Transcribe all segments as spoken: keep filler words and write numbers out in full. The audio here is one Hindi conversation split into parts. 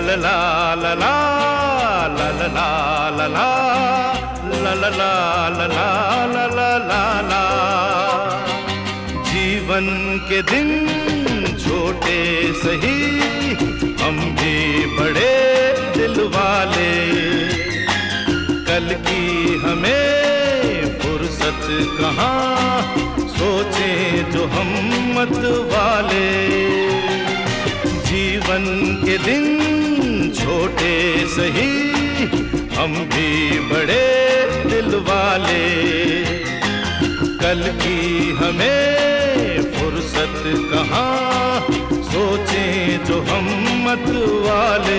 ला ला ला ला ला ला ला ला ला ला ला ला ला ला ला ला। जीवन के दिन छोटे सही, हम भी बड़े दिल वाले। कल की हमें फुर्सत कहाँ, सोचें जो हम मत वाले। जीवन के दिन छोटे सही, हम भी बड़े दिल वाले। कल की हमें फुर्सत कहाँ, सोचें जो हम मत वाले।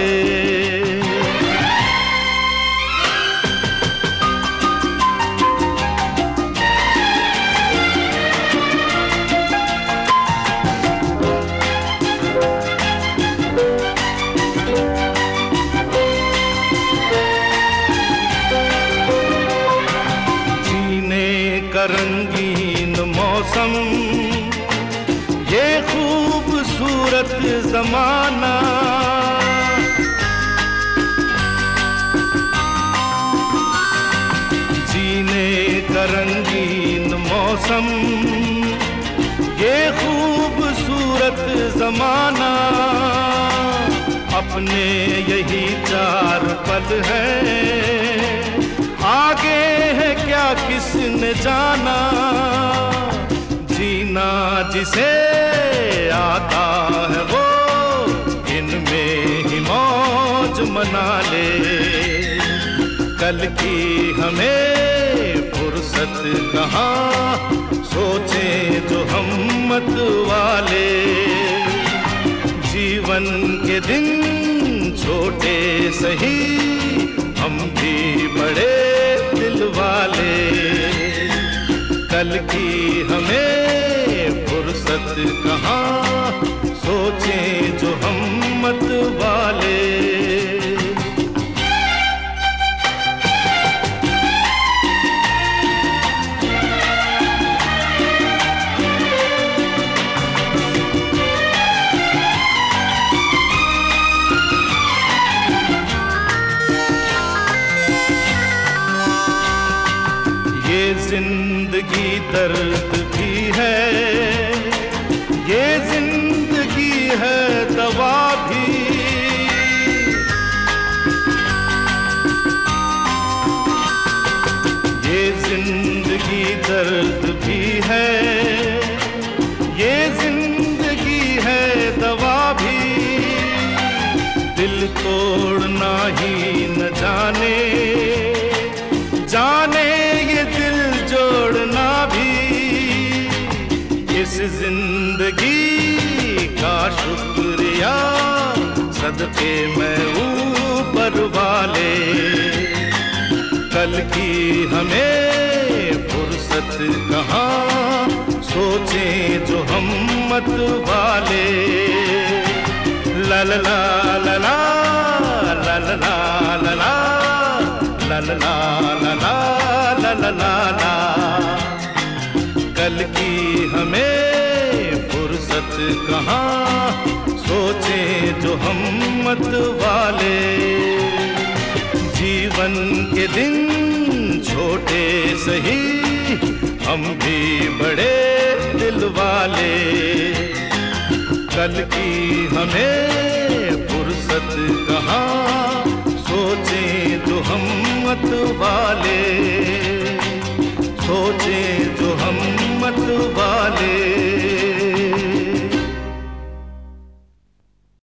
रंगीन मौसम, ये खूबसूरत जमाना। जीने का रंगीन मौसम, ये खूबसूरत जमाना। अपने यही चार पल हैं, आगे है क्या किसने जाना। जीना जिसे आता है वो इनमें ही मौज मना ले। कल की हमें फुर्सत कहाँ, सोचें जो हम मत वाले। जीवन के दिन छोटे सही, हम भी बड़े दिल वाले। कल की हमें फुर्सत कहाँ, सोचें जो हम मत वाले। जिंदगी दर्द भी है, ये जिंदगी है दवा भी। ये जिंदगी दर्द भी है, ये जिंदगी है दवा भी। दिल तोड़ना ही न जाने, जाने ये दिल जोड़ना भी। इस जिंदगी का शुक्रिया सदके मैं ऊपर वाले। कल की हमें फुर्सत कहाँ, सोचें जो हम मत वाले। ला ला ला ला ला ला ला ला ला ला ला ला ला ला ला ला ला। कल की हमें फुर्सत कहाँ, सोचें जो हम मत वाले। जीवन के दिन छोटे सही, हम भी बड़े दिल वाले। कल की हमें फुर्सत कहाँ, सोचें जो हम मत वाले। सोचें